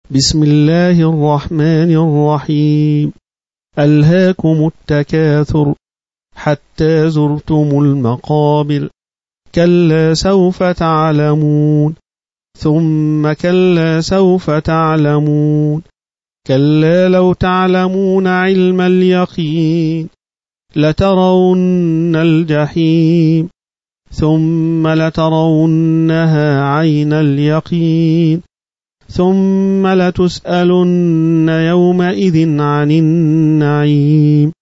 بسم الله الرحمن الرحيم. ألهاكم التكاثر حتى زرتم المقابر، كلا سوف تعلمون، ثم كلا سوف تعلمون، كلا لو تعلمون علم اليقين لترون الجحيم، ثم لترونها عين اليقين، ثم لتسألن يومئذ عن النعيم.